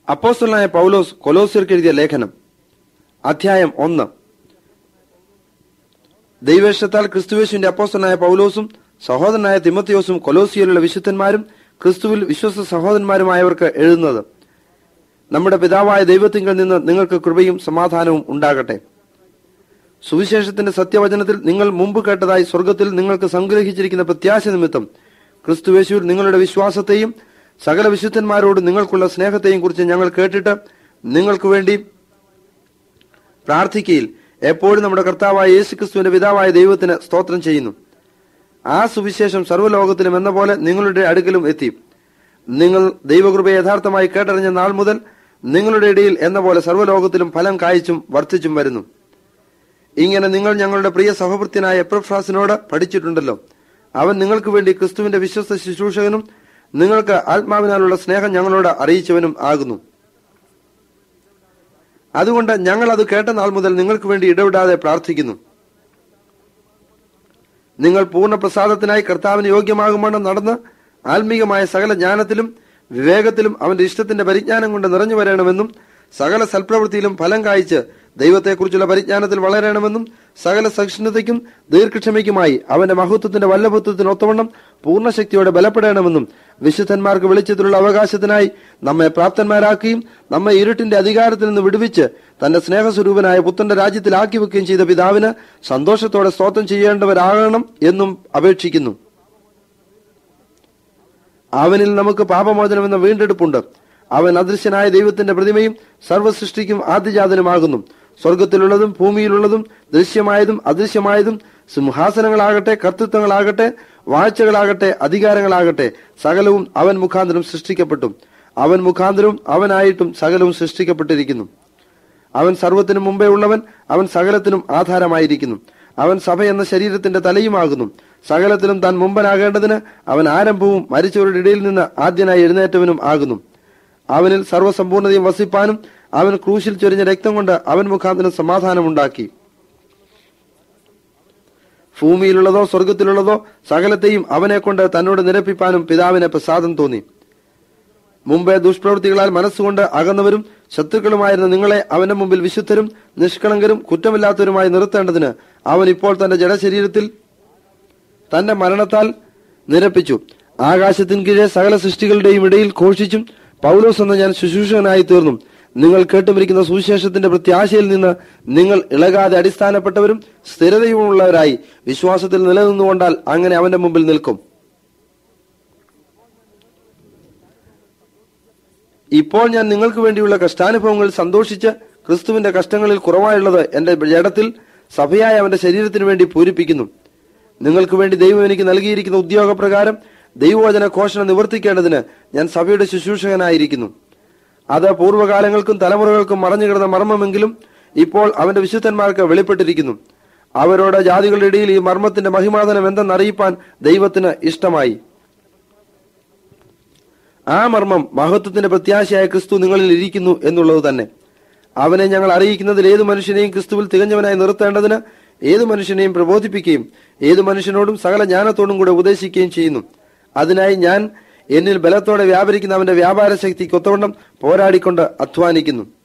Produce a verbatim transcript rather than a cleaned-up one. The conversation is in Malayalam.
അപ്പോസ്തലനായ പൗലോസ് കൊലോസ്യർക്ക് എഴുതിയ ലേഖനം അധ്യായം ഒന്ന്. ദൈവേഷ്ടത്താൽ ക്രിസ്തുവേശുവിന്റെ അപ്പോസ്തലനായ പൗലോസും സഹോദരനായ തിമോത്തിയോസും കൊലോസിയയിലുള്ള വിശുദ്ധന്മാരും ക്രിസ്തുവിൽ വിശ്വസ്ത സഹോദരന്മാരുമായവർക്ക് എഴുതുന്നത്: നമ്മുടെ പിതാവായ ദൈവത്തിങ്കൽ നിന്ന് നിങ്ങൾക്ക് കൃപയും സമാധാനവും ഉണ്ടാകട്ടെ. സുവിശേഷത്തിന്റെ സത്യവചനത്തിൽ നിങ്ങൾ മുമ്പ് കേട്ടതായി സ്വർഗത്തിൽ നിങ്ങൾക്ക് സംഗ്രഹിച്ചിരിക്കുന്ന പ്രത്യാശ നിമിത്തം ക്രിസ്തുവേശുവിൽ നിങ്ങളുടെ വിശ്വാസത്തെയും സകല വിശുദ്ധന്മാരോട് നിങ്ങൾക്കുള്ള സ്നേഹത്തെയും കുറിച്ച് ഞങ്ങൾ കേട്ടിട്ട് നിങ്ങൾക്ക് വേണ്ടി പ്രാർത്ഥിക്കയിൽ എപ്പോഴും നമ്മുടെ കർത്താവായ യേശു ക്രിസ്തുവിന്റെ പിതാവായ ദൈവത്തിന് സ്തോത്രം ചെയ്യുന്നു. ആ സുവിശേഷം സർവ്വലോകത്തിലും എന്ന പോലെ നിങ്ങളുടെ അടുക്കലും എത്തി. നിങ്ങൾ ദൈവകൃപയെ യഥാർത്ഥമായി കേട്ടറിഞ്ഞ നാൾ മുതൽ നിങ്ങളുടെ ഇടയിൽ എന്ന പോലെ സർവ്വലോകത്തിലും ഫലം കായ്ച്ചും വർദ്ധിച്ചും വരുന്നു. ഇങ്ങനെ നിങ്ങൾ ഞങ്ങളുടെ പ്രിയ സഹോദരനായ എപ്പഫ്രാസിനോട് പഠിച്ചിട്ടുണ്ടല്ലോ. അവൻ നിങ്ങൾക്ക് വേണ്ടി ക്രിസ്തുവിന്റെ വിശ്വസ്ത ശുശ്രൂഷകനും നിങ്ങൾക്ക് ആത്മാവിനാലുള്ള സ്നേഹം ഞങ്ങളോട് അറിയിച്ചവനും ആകുന്നു. അതുകൊണ്ട് ഞങ്ങൾ അത് കേട്ട നാൾ മുതൽ നിങ്ങൾക്ക് വേണ്ടി ഇടവിടാതെ പ്രാർത്ഥിക്കുന്നു. നിങ്ങൾ പൂർണ്ണ പ്രസാദത്തിനായി കർത്താവിന് യോഗ്യമാകുമെന്ന് നടന്ന് ആത്മീകമായ സകല ജ്ഞാനത്തിലും വിവേകത്തിലും അവന്റെ ഇഷ്ടത്തിന്റെ പരിജ്ഞാനം കൊണ്ട് നിറഞ്ഞു വരണമെന്നും സകല സൽപ്രവൃത്തിയിലും ഫലം കായ്ച്ച് ദൈവത്തെക്കുറിച്ചുള്ള പരിജ്ഞാനത്തിൽ വളരണമെന്നും സകല സഹിഷ്ണുതയ്ക്കും ദീർഘക്ഷമയ്ക്കുമായി അവന്റെ മഹത്വത്തിന്റെ വല്ലഭത്വത്തിനൊത്തവണ്ണം പൂർണ്ണശക്തിയോടെ ബലപ്പെടണമെന്നും വിശുദ്ധന്മാർക്ക് വെളിച്ചത്തിലുള്ള അവകാശത്തിനായി നമ്മെ പ്രാപ്തന്മാരാക്കുകയും നമ്മെ ഇരുട്ടിന്റെ അധികാരത്തിൽ നിന്ന് വിടുവിച്ച് തന്റെ സ്നേഹസ്വരൂപനായ പുത്രന്റെ രാജ്യത്തിലാക്കി വെക്കുകയും ചെയ്ത പിതാവിന് സന്തോഷത്തോടെ സ്തോത്രം ചെയ്യേണ്ടവരാകണം എന്നും അപേക്ഷിക്കുന്നു. അവനിൽ നമുക്ക് പാപമോചനമെന്ന വീണ്ടെടുപ്പുണ്ട്. അവൻ അദൃശ്യനായ ദൈവത്തിന്റെ പ്രതിമയും സർവ്വസൃഷ്ടിക്കും ആദ്യജാതനുമാകുന്നു. സ്വർഗത്തിലുള്ളതും ഭൂമിയിലുള്ളതും ദൃശ്യമായതും അദൃശ്യമായതും സിംഹാസനങ്ങളാകട്ടെ, കർത്തൃത്വങ്ങളാകട്ടെ, വാഴ്ചകളാകട്ടെ, അധികാരങ്ങളാകട്ടെ, സകലവും അവൻ മുഖാന്തരം സൃഷ്ടിക്കപ്പെട്ടു. അവൻ മുഖാന്തരവും അവനായിട്ടും സകലവും സൃഷ്ടിക്കപ്പെട്ടിരിക്കുന്നു. അവൻ സർവ്വത്തിനും മുമ്പേ ഉള്ളവൻ, അവൻ സകലത്തിനും ആധാരമായിരിക്കുന്നു. അവൻ സഭ എന്ന ശരീരത്തിന്റെ തലയുമാകുന്നു. സകലത്തിലും താൻ മുമ്പനാകേണ്ടതിന് അവൻ ആരംഭവും മരിച്ചവരുടെ ഇടയിൽ നിന്ന് ആദ്യനായി എഴുന്നേറ്റവനും ആകുന്നു. അവനിൽ സർവ്വസമ്പൂർണതയും വസിപ്പാനും അവൻ ക്രൂശിൽ ചൊരിഞ്ഞ രക്തം കൊണ്ട് അവൻ മുഖാന്തരം സമാധാനമുണ്ടാക്കി. ഭൂമിയിലുള്ളതോ സ്വർഗത്തിലുള്ളതോ സകലത്തെയും അവനെ കൊണ്ട് തന്നോട് നിരപ്പിപ്പാനും പിതാവിനെ പ്രസാദം തോന്നി. മുമ്പേ ദുഷ്പ്രവൃത്തികളാൽ മനസ്സുകൊണ്ട് അകന്നവരും ശത്രുക്കളുമായിരുന്ന നിങ്ങളെ അവന്റെ മുമ്പിൽ വിശുദ്ധരും നിഷ്കളങ്കരും കുറ്റമില്ലാത്തവരുമായി നിർത്തേണ്ടതിന് അവൻ ഇപ്പോൾ തന്റെ ജഡശരീരത്തിൽ തന്റെ മരണത്താൽ നിരപ്പിച്ചു. ആകാശത്തിന് കീഴെ സകല സൃഷ്ടികളുടെയും ഇടയിൽ ഘോഷിച്ചും പൗലോസ് എന്ന ഞാൻ ശുശ്രൂഷകനായി തീർന്നു. നിങ്ങൾ കേട്ടുമിരിക്കുന്ന സുവിശേഷത്തിന്റെ പ്രത്യാശയിൽ നിന്ന് നിങ്ങൾ ഇളകാതെ അടിസ്ഥാനപ്പെട്ടവരും സ്ഥിരതയുമുള്ളവരായി വിശ്വാസത്തിൽ നിലനിന്നുകൊണ്ടാൽ അങ്ങനെ അവന്റെ മുമ്പിൽ നിൽക്കും. ഇപ്പോൾ ഞാൻ നിങ്ങൾക്ക് വേണ്ടിയുള്ള കഷ്ടാനുഭവങ്ങളിൽ സന്തോഷിച്ച് ക്രിസ്തുവിന്റെ കഷ്ടങ്ങളിൽ കുറവായുള്ളത് എന്റെ ജഡത്തിൽ സഭയായ അവന്റെ ശരീരത്തിനു വേണ്ടി പൂരിപ്പിക്കുന്നു. നിങ്ങൾക്ക് വേണ്ടി ദൈവം എനിക്ക് നൽകിയിരിക്കുന്ന ഉദ്യോഗപ്രകാരം ദൈവവചന ഘോഷണ നിവർത്തിക്കേണ്ടതിന് ഞാൻ സഭയുടെ ശുശ്രൂഷകനായിരിക്കുന്നു. അത് പൂർവ്വകാലങ്ങൾക്കും തലമുറകൾക്കും മറഞ്ഞുകിടന്ന മർമ്മമെങ്കിലും ഇപ്പോൾ അവന്റെ വിശുദ്ധന്മാർക്ക് വെളിപ്പെട്ടിരിക്കുന്നു. അവരോട് ജാതികളുടെ ഇടയിൽ ഈ മർമ്മത്തിന്റെ മഹിമാധനം എന്തെന്നറിയിപ്പാൻ ദൈവത്തിന് ഇഷ്ടമായി. ആ മർമ്മം മഹത്വത്തിന്റെ പ്രത്യാശയായ ക്രിസ്തു നിങ്ങളിൽ ഇരിക്കുന്നു എന്നുള്ളത് തന്നെ. അവനെ ഞങ്ങൾ അറിയിക്കുന്നതിൽ ഏതു മനുഷ്യനെയും ക്രിസ്തുവിൽ തികഞ്ഞവനായി നിർത്തേണ്ടതിന് ഏതു മനുഷ്യനെയും പ്രബോധിപ്പിക്കുകയും ഏതു മനുഷ്യനോടും സകല ജ്ഞാനത്തോടും കൂടെ ഉപദേശിക്കുകയും ചെയ്യുന്നു. അതിനായി ഞാൻ എന്നിൽ ബലത്തോടെ വ്യാപരിക്കുന്ന അവന്റെ വ്യാപാര ശക്തിക്ക് ഒത്തവണ്ണം പോരാടിക്കൊണ്ട് അധ്വാനിക്കുന്നു.